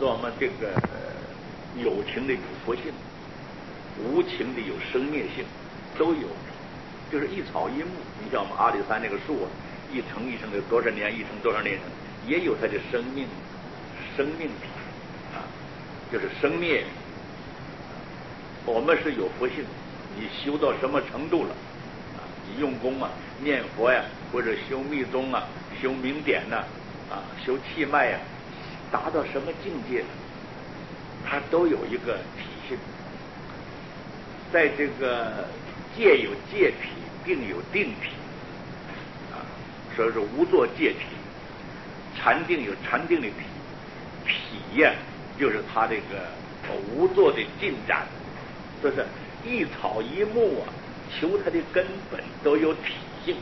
说我们这个有情的有佛性，无情的有生灭性，都有，就是一草一木。你像我们阿里山那个树啊，一层一层的多少年，一层多少年，也有它的生命体啊，就是生灭。我们是有佛性，你修到什么程度了啊？你用功啊，念佛呀，或者修密宗啊，修明典呐，啊，修气脉呀，达到什么境界，它都有一个体性。在这个戒有戒体，定有定体啊，所以说无作戒体，禅定有禅定的体，体呀，就是它这个无作的进展。这是一草一木啊，求它的根本都有体性。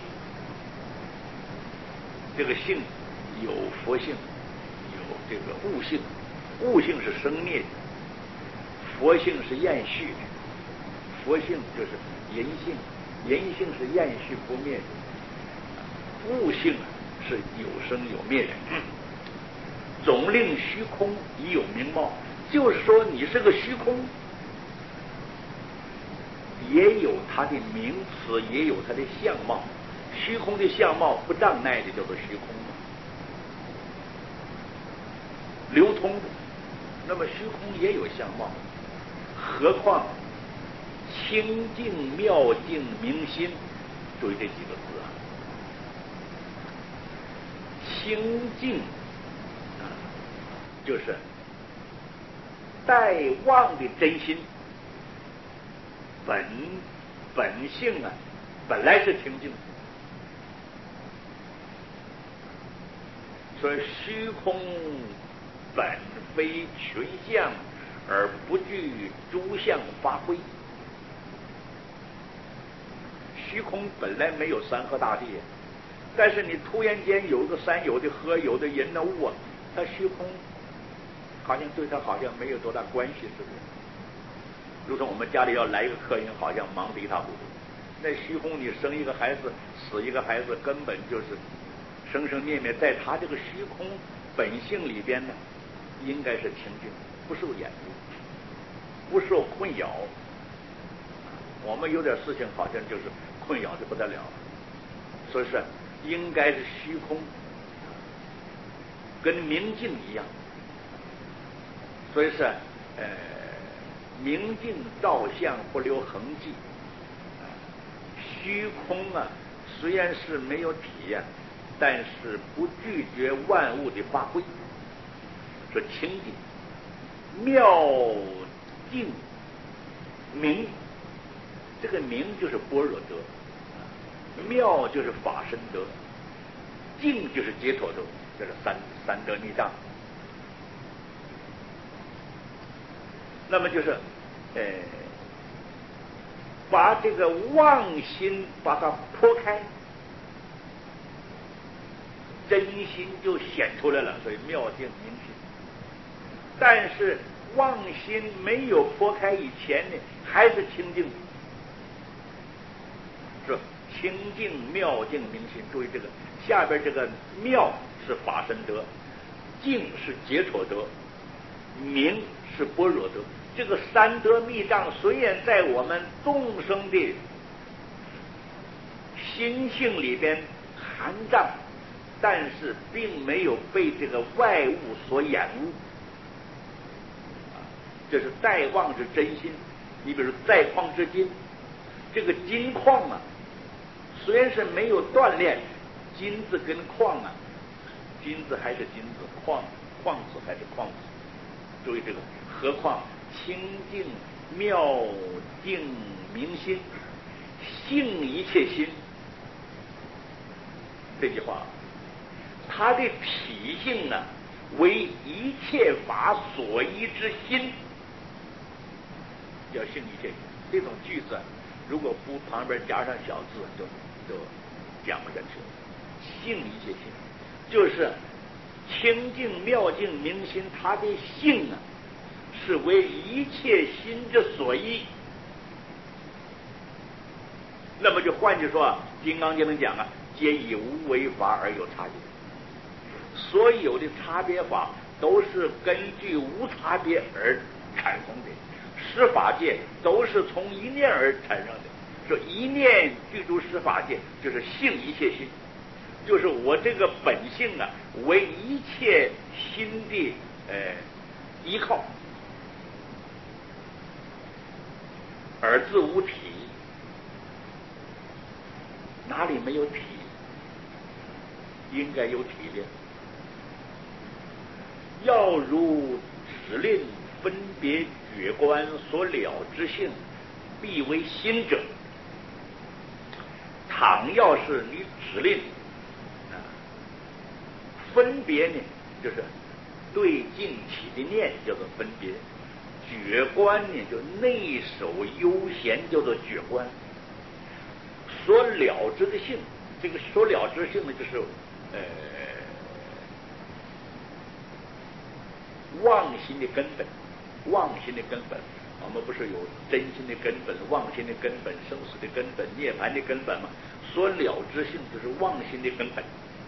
这个性有佛性，有这个物性，物性是生灭的，佛性是厌续的。佛性就是淫性，淫性是厌续不灭的，物性是有生有灭的。总令虚空已有名貌，就是说你是个虚空，也有它的名词，也有它的相貌。虚空的相貌不障碍的叫做虚空嘛，流通的。那么虚空也有相貌，何况清净妙净明心，注意这几个字啊，清净就是待望的真心，本性啊，本来是清净的。所以虚空本非群相，而不具诸相发挥。虚空本来没有山河大地，但是你突然间有个山，有的河，有的人的物啊，它虚空好像对它好像没有多大关系，是不是？如同我们家里要来一个客人，好像忙得一塌糊涂。那虚空你生一个孩子，死一个孩子，根本就是生生灭灭，在他这个虚空本性里边呢，应该是清净，不受掩护，不受困扰。我们有点事情好像就是困扰的不得了，所以说应该是虚空，跟明镜一样。所以说明镜照相不留痕迹，虚空啊虽然是没有体验，但是不拒绝万物的发挥，说清净妙净明，这个明就是般若德，妙就是法身德，净就是解脱德，这是三德密藏。那么就是把这个妄心把它破开，真心就显出来了，所以妙净明心。但是妄心没有破开以前呢，还是清净，是清净妙净明心。注意这个下边这个妙是法身德，净是解脱德，明是般若德。这个三德密藏虽然在我们众生的心性里边含藏，但是并没有被这个外物所掩污。这是在望之真心。你比如在矿之金，这个金矿啊，虽然是没有锻炼，金子跟矿啊，金子还是金子，矿子还是矿子。注意这个，何况清净妙净明心，性一切心。这句话，它的体性呢，为一切法所依之心，叫性一切心。这种句子如果不旁边加上小字，就讲不下去了。性一切心，就是清净妙净明心，它的性啊，是为一切心之所依。那么就换句说啊，《金刚经》里讲啊，皆以无为法而有差别。所有的差别法都是根据无差别而产生的，十法界都是从一念而产生的。说一念具足十法界，就是性一切心，就是我这个本性啊，为一切心的依靠，而自无体。哪里没有体？应该有体的。要如指令分别觉观所了之性，必为心者。倘要是你指令分别呢，就是对境起的念叫做分别，觉观呢就内守悠闲叫做觉观，所了知的性，这个所了知性呢就是妄心的根本，妄心的根本，我们不是有真心的根本、妄心的根本、生死的根本、涅槃的根本吗？所了知性就是妄心的根本。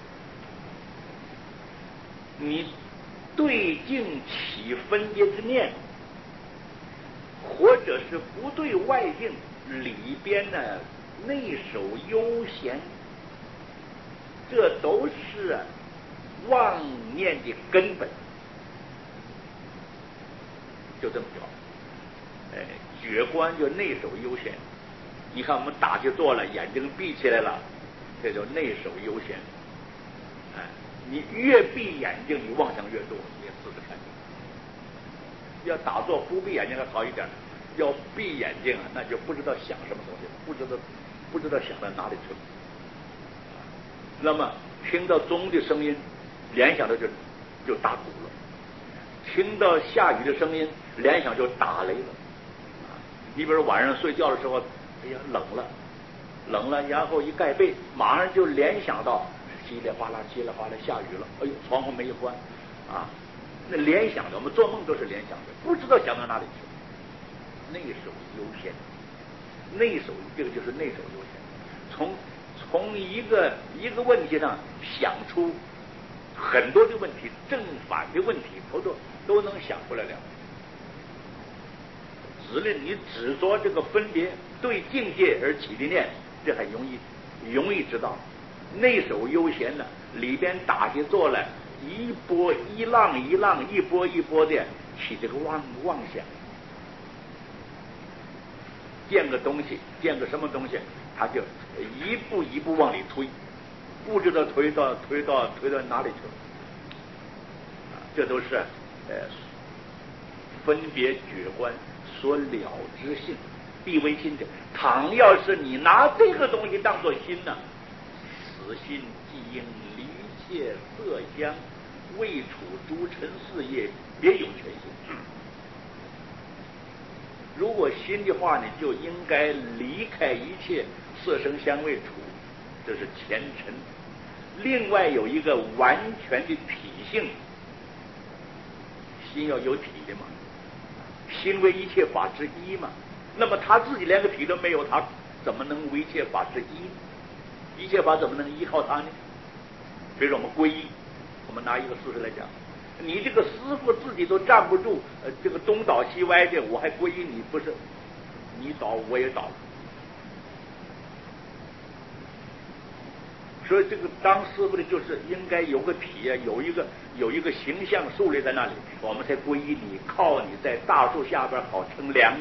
你对境起分别之念，或者是不对外境里边呢内守悠闲，这都是妄念的根本。就这么叫，觉观就内守悠闲。你看我们打起坐来，眼睛闭起来了，这叫内守悠闲。你越闭眼睛，你妄想越多，你也试试看。要打坐不闭眼睛还好一点，要闭眼睛啊，那就不知道想什么东西，不知道想到哪里去了。那么听到钟的声音，联想的就打鼓了；听到下雨的声音，联想就打雷了。你比如晚上睡觉的时候，哎呀冷了，然后一盖被，马上就联想到稀里哗啦下雨了，哎呦，窗户没有关啊，那联想的，我们做梦都是联想的，不知道想到哪里去。内守悠闲，内守这个就是内守悠闲，从一个问题上想出很多的问题，正反的问题，都能想出来了。指令你只说这个分别对境界而起的念，这很容易知道。内守悠闲呢，里边打起坐来，一波一浪一浪，一波一波的起这个妄想。见个东西，见个什么东西，他就一步一步往里推，不知道推到哪里去了。这都是分别觉观所了知性，必为心者。倘要是你拿这个东西当作心呢，此心即应离切色香，未处诸尘事业，别有全性。如果心的话呢，就应该离开一切色声香味触，这是前尘。另外有一个完全的体性，心要有体的嘛，心为一切法之一嘛。那么他自己连个体都没有，他怎么能为一切法之一呢？一切法怎么能依靠他呢？比如说我们皈依，我们拿一个事实来讲，你这个师父自己都站不住，这个东倒西歪的，我还皈依你，不是你倒我也倒。所以这个当师父的就是应该有个体啊，有一个形象树立在那里，我们才皈依你，靠你在大树下边好乘凉。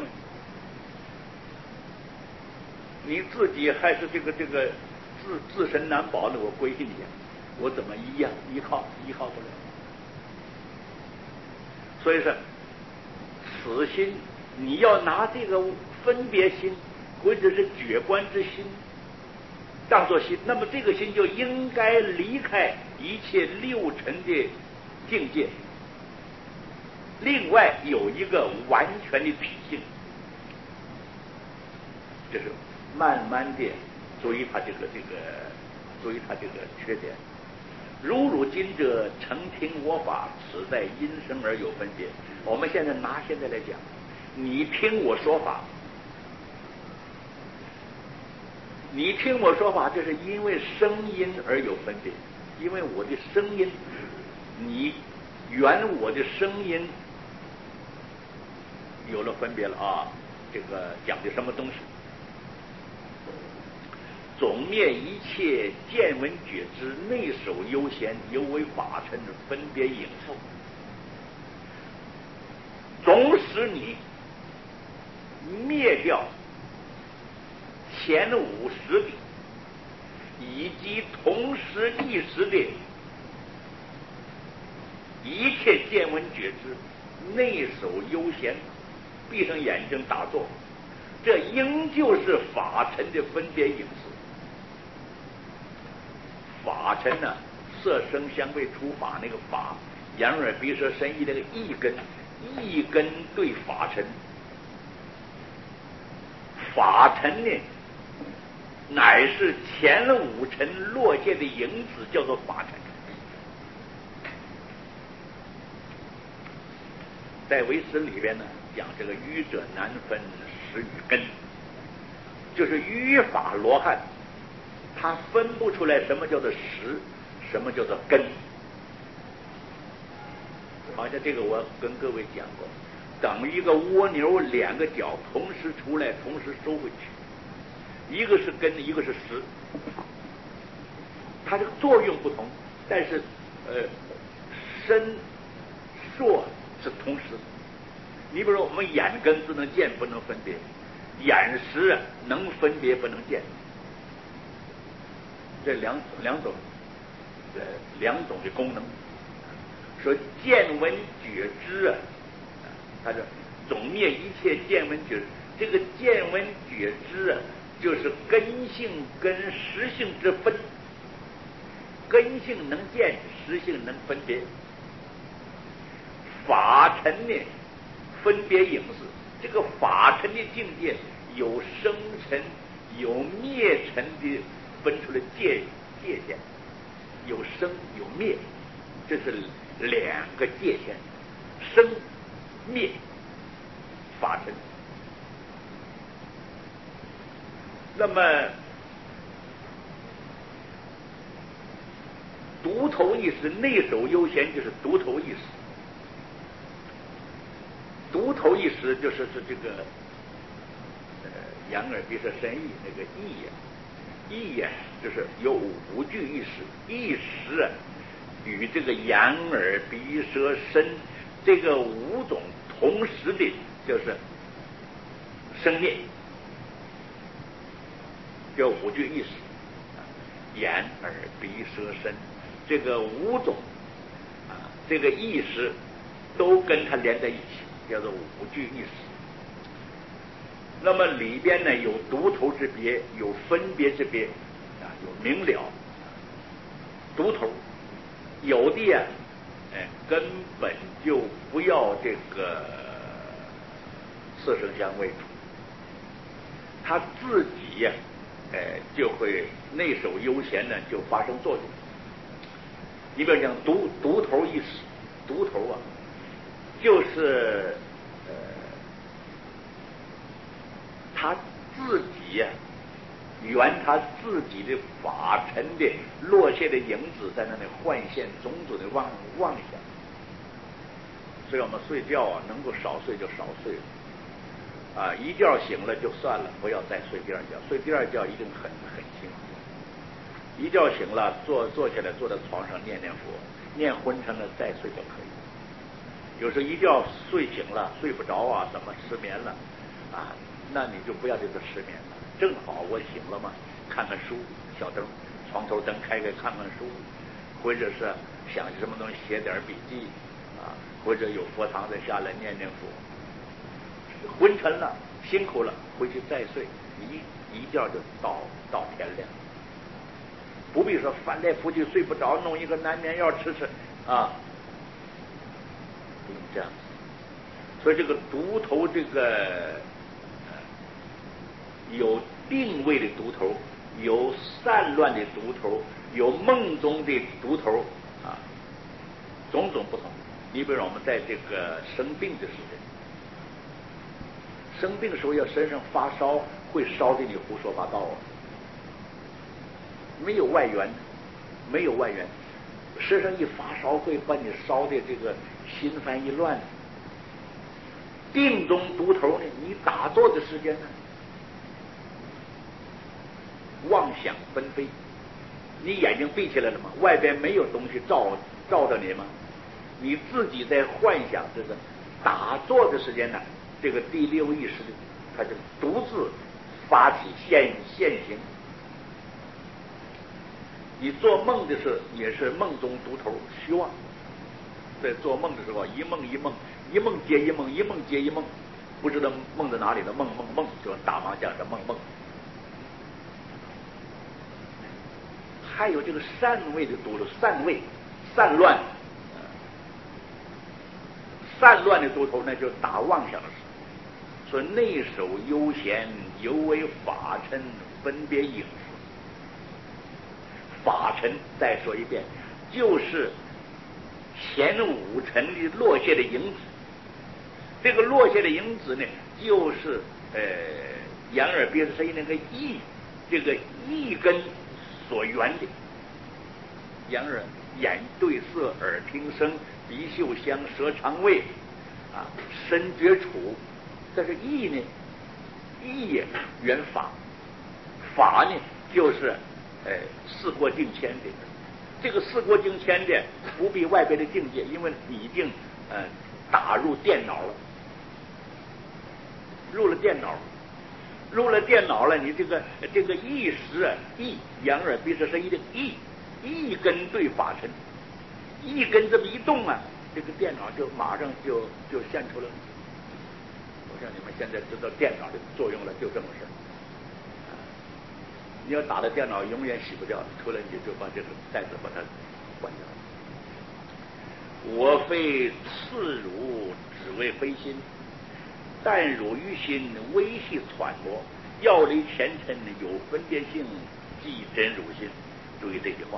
你自己还是这个自身难保的，我皈依你，我怎么依靠不了？所以说，此心你要拿这个分别心或者是觉观之心当作心，那么这个心就应该离开一切六尘的境界。另外有一个完全的体性，这是慢慢的注意他这个缺点。如今者诚听我法，此在因声而有分别。我们现在拿现在来讲，你听我说法，这是因为声音而有分别，因为我的声音你原我的声音有了分别了啊，这个讲的什么东西？总灭一切见闻觉知，内守幽闲，犹为法尘分别应付，总使你灭掉前五识的以及同时意识的一切见闻觉知，内守幽闲，闭上眼睛打坐，这应就是法尘的分别影视。法尘呢，色声香味触法，那个法，眼耳鼻舌身意那个意根，意根对法尘，法尘呢，乃是前五尘落界的影子，叫做法尘。在唯识里边呢，讲这个愚者难分识与根，就是愚法罗汉，他分不出来什么叫做识，什么叫做根。好像这个我跟各位讲过，等一个蜗牛两个脚同时出来，同时收回去，一个是根，一个是识，它这个作用不同，但是身硕是同时。你比如说，我们眼根只能见不能分别，眼识能分别不能见，这两种的功能。说见闻觉知啊，它是总灭一切见闻觉知。这个见闻觉知啊，就是根性跟实性之分，根性能见，实性能分别。法尘呢，分别影视。这个法尘的境界有生尘有灭尘的分出了界限，有生有灭，这是两个界限，生灭法尘。那么独头意识，内守幽闲，就是独头意识。独头意识就是这个眼耳鼻舌身意那个意呀，意呀就是有五具意识，意识啊与这个眼耳鼻舌身这个五种同时的，就是生灭，叫五具意识，眼耳鼻舌身这个五种啊，这个意识都跟它连在一起，叫做五具意识。那么里边呢有独头之别，有分别之别啊，有明了独头，有的呀，根本就不要这个色声香味触，他自己呀，就会内守幽闲呢，就发生作用。你比如讲独头意识，独头啊，就是他自己呀，圆他自己的法尘的落下的影子，在那里幻现种种的妄想。所以我们睡觉啊，能够少睡就少睡了啊，一觉醒了就算了，不要再睡第二觉，睡第二觉一定很辛苦。一觉醒了，坐起来，坐在床上念念佛，念昏沉了再睡就可以。有时候一觉睡醒了，睡不着啊，怎么失眠了啊？那你就不要这个失眠了。正好我醒了嘛，看看书，小灯，床头灯开开看看书，或者是想起什么东西写点笔记啊，或者有佛堂再下来念念佛。昏沉了，辛苦了，回去再睡，一觉就到天亮。不必说翻来覆去睡不着，弄一个安眠药吃啊，不用这样子。所以这个独头，这个有定位的独头，有散乱的独头，有梦中的独头啊，种种不同。你比如我们在这个生病的时候，生病的时候要身上发烧，会烧的你胡说八道啊。没有外援， 身上一发烧会把你烧的这个心烦意乱。定中独头呢，你打坐的时间呢，妄想纷飞，你眼睛闭起来了吗？外边没有东西照着你吗？你自己在幻想这个打坐的时间呢，这个第六意识的它就独自发起现行。你做梦的时候也是梦中独头虚妄，在做梦的时候一梦一梦，一梦接一梦，一梦接一梦，不知道梦在哪里的梦，就大麻将是梦。还有这个散位的独头，散乱的独头，那就打妄想的事。说内守悠闲，犹为法尘分别影子。法尘再说一遍，就是前五尘的落下的影子。这个落下的影子呢，就是眼耳鼻舌身意那个意，这个意根所缘的。眼对色，耳听声，鼻嗅香，舌尝味，身觉处。这是意呢，意也缘法，法呢就是事过境迁的。这个事过境迁的不必外边的境界，因为你已经打入电脑了，入了电脑了，你这个意识意眼耳鼻舌身意的意根对法尘，意根这么一动啊，这个电脑就马上就现出来了。我想你们现在知道电脑的作用了，就这么事。你要打的电脑永远洗不掉，除了你就把这个袋子把它关掉。我非次汝，只为非心，但汝于心微细揣摩，要离前尘有分别性，即真汝心。注意这句话，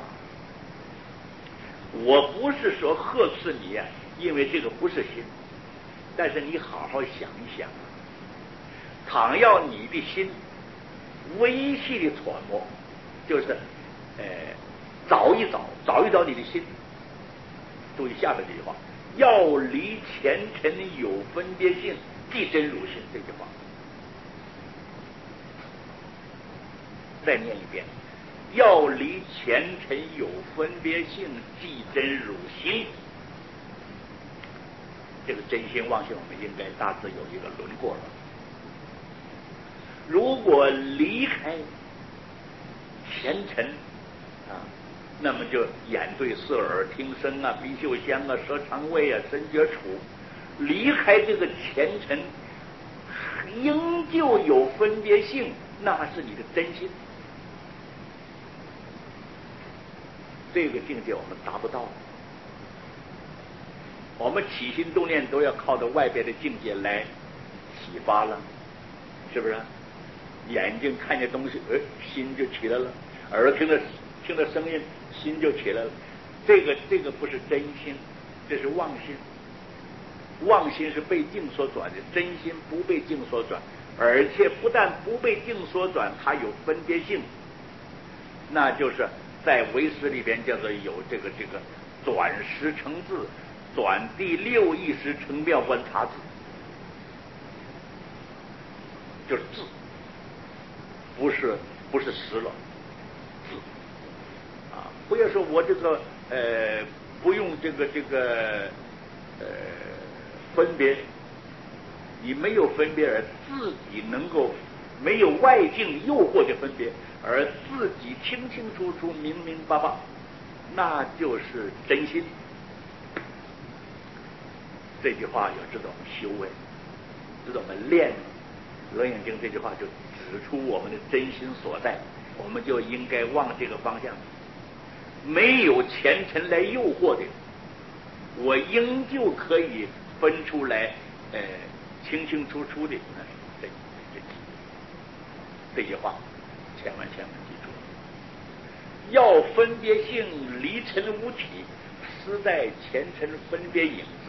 我不是说呵斥你啊，因为这个不是心，但是你好好想一想，倘要你的心微细的揣摩，就是找一找你的心。注意下面这句话，要离前尘有分别性，即真汝心。这句话再念一遍，要离前尘有分别性，即真汝心。这个真心妄心我们应该大致有一个轮廓了。如果离开前尘那么就眼对色，耳听声鼻嗅香舌尝味身觉处，离开这个前尘仍旧有分别性，那是你的真心。这个境界我们达不到，我们起心动念都要靠着外边的境界来启发了，是不是？眼睛看见东西，心就起来了；耳听着声音，心就起来了。这个不是真心，这是妄心。妄心是被境所转的，真心不被境所转，而且不但不被境所转，它有分别性。那就是在唯识里边叫做有这个转识成字，转第六意识成妙观察字，就是字，不是识了字不要说我这个不用这个分别，你没有分别而自己能够没有外境诱惑的分别，而自己清清楚楚明明白白，那就是真心。这句话要知道我们修为，知道我们练楞严经，这句话就指出我们的真心所在，我们就应该往这个方向。没有前尘来诱惑的，我仍旧可以分出来清清楚楚的这句话千万记住。要分别性，离尘无体，实在前尘分别影子。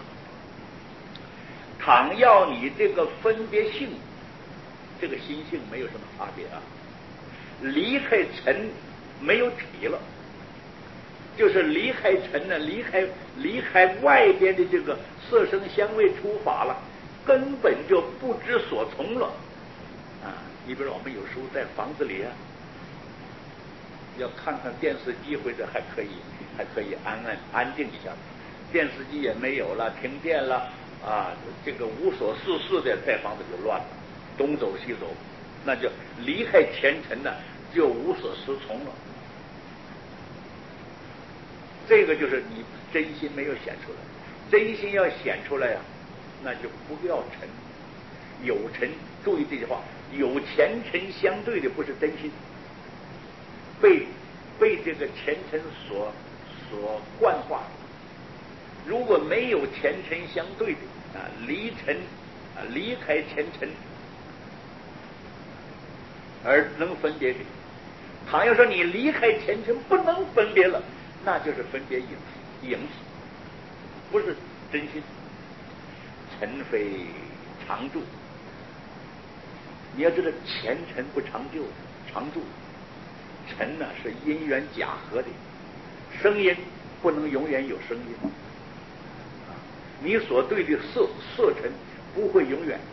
倘要你这个分别性，这个心性没有什么差别离开尘没有体了， 就是离开尘呢，离开外边的这个色声香味触法了，根本就不知所从了啊！你比如说我们有时候在房子里啊，要看看电视机或者还可以安静一下，电视机也没有了，停电了啊，这个无所事事的，在房子就乱了，东走西走，那就离开前尘呢，就无所适从了。这个就是你真心没有显出来，真心要显出来呀，那就不要尘，有尘，注意这句话，有前尘相对的不是真心，被这个前尘所惯化。如果没有前尘相对的啊，离开前尘而能分别的，倘要说你离开前尘不能分别了，那就是分别影子，不是真心。尘非常住，你要知道前尘不常住，尘呢是因缘假合的，声音不能永远有声音，你所对的色尘不会永远。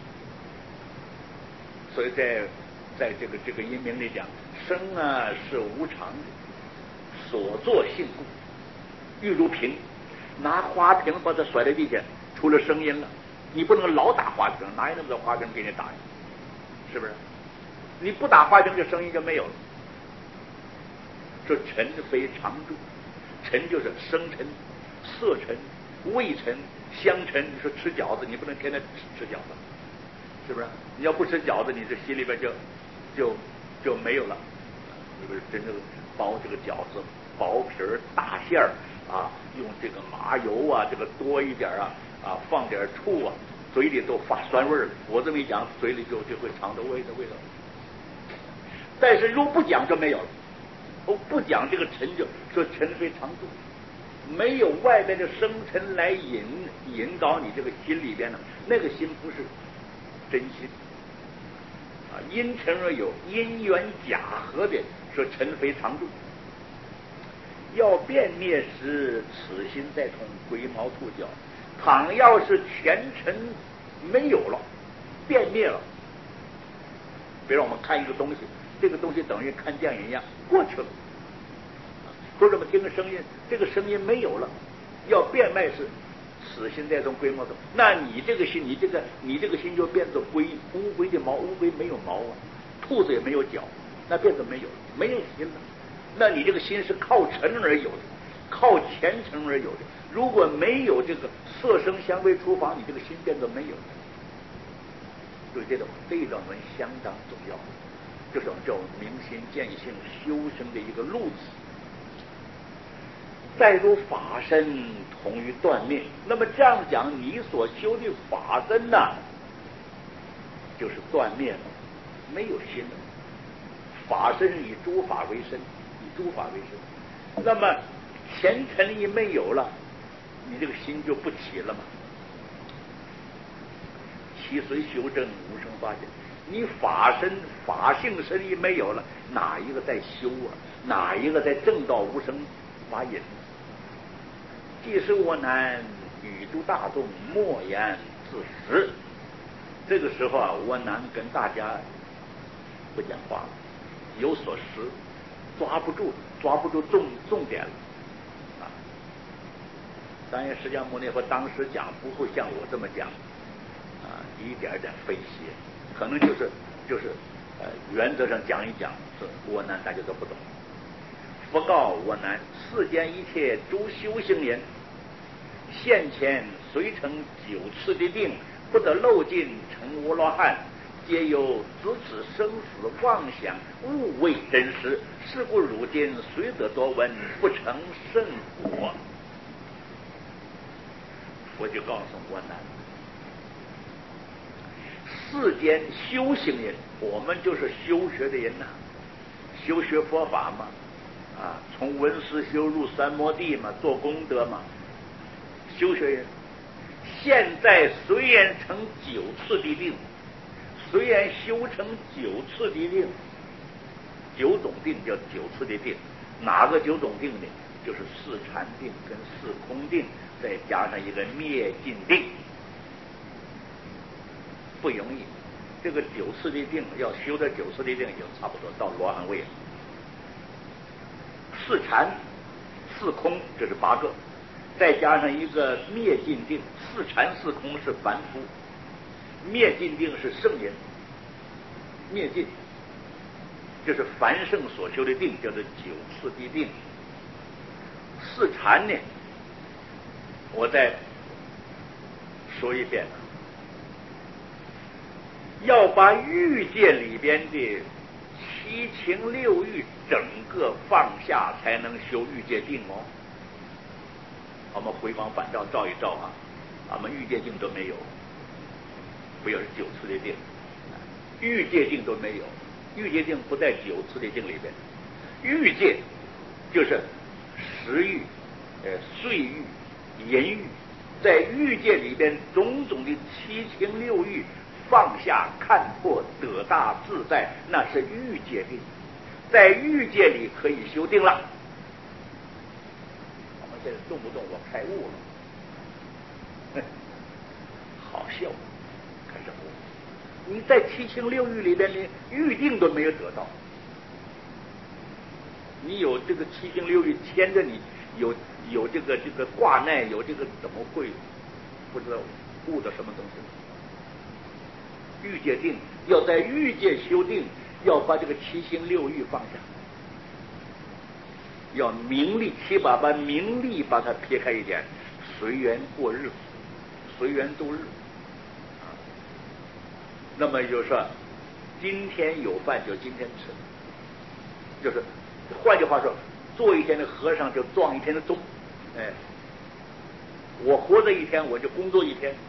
所以在这个音明里讲，声啊是无常的，所作性故。玉如瓶，拿花瓶把它甩在地下，出了声音了，你不能老打花瓶，哪有那么多花瓶给你打呀？是不是？你不打花瓶，这声音就没有了。这尘非常住，尘就是声尘、色尘、味尘、香尘。你说吃饺子，你不能天天吃饺子，是不是？你要不吃饺子，你这心里边就没有了。你不是真正包这个饺子，薄皮儿大馅儿啊，用这个麻油啊，这个多一点啊，放点醋啊，嘴里都发酸味儿。我这么一讲，嘴里就会尝到味道。但是如果不讲就没有了。不讲这个尘，就说尘非常住，没有外边的生尘来引导你这个心里边呢，那个心不是真心啊。因尘而有，因缘假合的，说尘非常住。要变灭时，此心再同龟毛兔角。倘要是前尘没有了，变灭了，比如我们看一个东西，这个东西等于看电影一样过去了，说这么听个声音，这个声音没有了，要变卖是此心再同龟毛兔。那你这个心，你这个心就变作乌龟的毛，乌龟没有毛啊，兔子也没有脚，那变作没有心了。那你这个心是靠尘而有的，靠前尘而有的。如果没有这个色声香味触法，你这个心变作没有。所以这段文相当重要，就是我们叫明心见性修行的一个路子。再如法身同于断灭，那么这样讲，你所修的法身呢，就是断灭了，没有心了。法身以诸法为身，那么前尘一没有了，你这个心就不起了嘛。其随修正无生法界，你法性身一没有了，哪一个在修啊？哪一个在正道无生法引？既是我难，宇诸大众莫言自识。这个时候啊，我难跟大家不讲话了，有所识，抓不住重点了啊！当然，释迦牟尼佛当时讲不会像我这么讲啊，一点点分析，可能就是原则上讲一讲，是我难大家都不懂。佛告我难：世间一切诸修行人，现前虽成9次的定，不得漏尽成阿罗汉，皆有自此生死妄想，误为真实。是故如今虽得多闻，不成圣果。佛就告诉我难，世间修行人，我们就是修学的人呐，修学佛法嘛，从文思修入三摩地嘛，做功德嘛，修学人现在虽然成9次的定，虽然修成9次的定，9种定叫9次的定，哪个9种定呢？ 就是四禅定跟四空定，再加上一个灭尽定，不容易。这个九次的定要修到九次的定，就差不多到罗汉位了。四禅、四空，这是8个，再加上一个灭尽定。四禅四空是凡夫，灭尽定是圣人。灭尽就是凡圣所修的定，叫做九次的定。四禅呢，我再说一遍，要把欲界里边的七情六欲整个放下，才能修欲界定哦。我们回光返照照一照啊，俺们欲界定都没有，不要是九次的定，欲界定都没有，欲界定不在九次的定里边。欲界就是食欲、睡欲、淫欲，在欲界里边种种的七情六欲放下看破，得大自在，那是欲界定。在欲界里可以修定了。我们现在动不动我开悟了，好笑，开始悟。你在七情六欲里边连欲定都没有得到，你有这个七情六欲牵着你，有这个挂念，有这个怎么会不知道悟的什么东西？欲界定要在欲界修定，要把这个七情六欲放下，要名利七把名利把它撇开一点，随缘过日子，随缘度日。那么就是说，今天有饭就今天吃，就是换句话说，做一天的和尚就撞一天的钟。我活着一天，我就工作一天。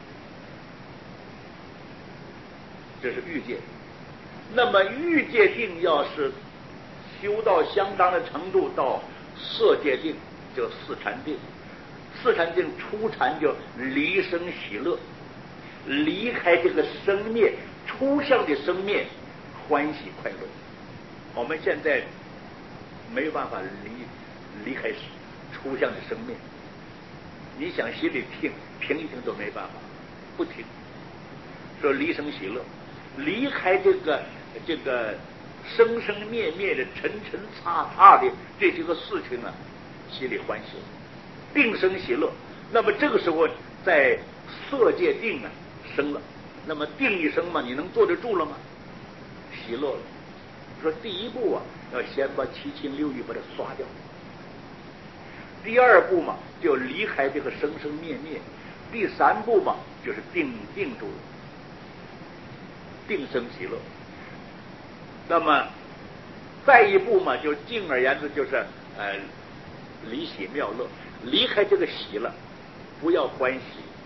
这是欲界。那么欲界定要是修到相当的程度，到色界定，就四禅定。四禅定初禅就离生喜乐，离开这个生灭，初相的生灭，欢喜快乐。我们现在没有办法离开初相的生灭，你想心里停一停都没办法，不停。说离生喜乐，离开这个生生灭灭的沉沉擦擦的这些个事情啊，心里欢喜，定生喜乐。那么这个时候在色界定啊生了，那么定一生嘛，你能坐得住了吗？喜乐了。说第一步啊，要先把七情六欲把它刷掉。第二步嘛，就离开这个生生灭灭。第三步嘛，就是定住了，定生喜乐。那么再一步嘛，就进而言之就是离喜妙乐，离开这个喜了，不要欢喜，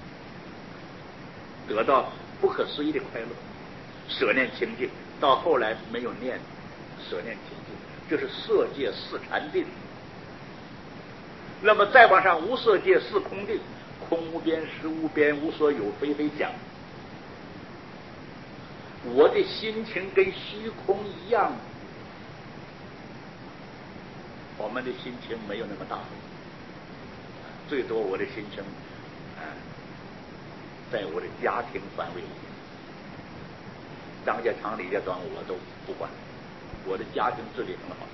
得到不可思议的快乐，舍念清净。到后来没有念，舍念清净，这是色界四禅定。那么再往上，无色界四空定，空无边，实无边，无所有，非非想。我的心情跟虚空一样，我们的心情没有那么大，最多我的心情在我的家庭范围里，张家长李家短我都不管，我的家庭治理很好。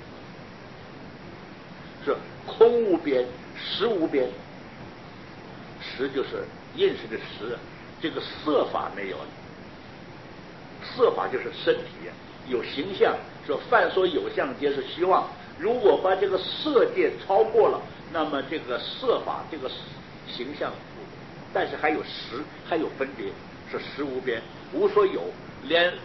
是空无边，实无边。实就是认识的实，这个色法没有了。色法就是身体有形象，说凡所有相皆是虚妄。如果把这个色界超过了，那么这个色法这个形象，但是还有实，还有分别，是实无边，无所有，连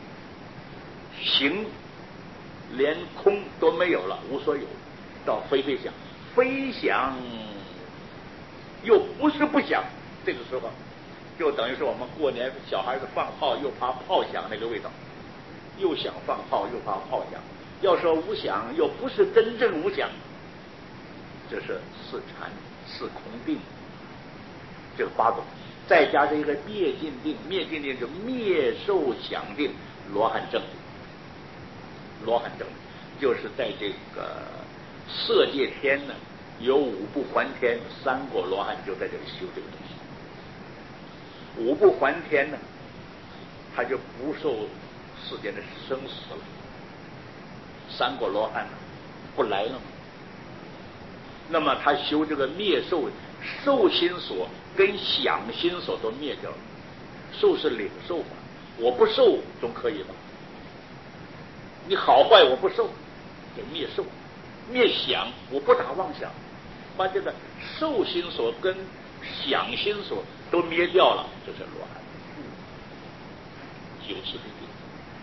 形连空都没有了，无所有。到非非想，非想又不是不想，这个时候就等于是我们过年小孩子放炮又怕炮响那个味道，又想放炮又怕炮响。要说无想又不是真正无想，这是四禅四空定，这个8种，再加上一个灭尽定，灭尽定就灭受想定，罗汉正就是在这个色界天呢，有五部还天，三果罗汉就在这里修这个东西。五部还天呢，他就不受世间的生死了。三果罗汉呢，不来了吗？那么他修这个灭受，受心所跟想心所都灭掉了。受是领受法，我不受总可以吧？你好坏我不受，叫灭受；灭想，我不打妄想，把这个受心所跟想心所都灭掉了，这是罗汉。九次第定，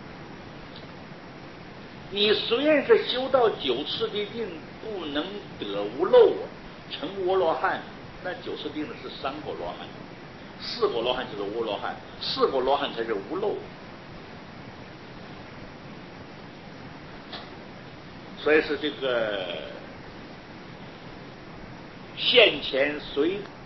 你虽然是修到九次第定，不能得无漏啊，成无罗汉，那九次定的是三果罗汉，四果罗汉就是无罗汉，四果罗汉才是无漏。所以是这个现前随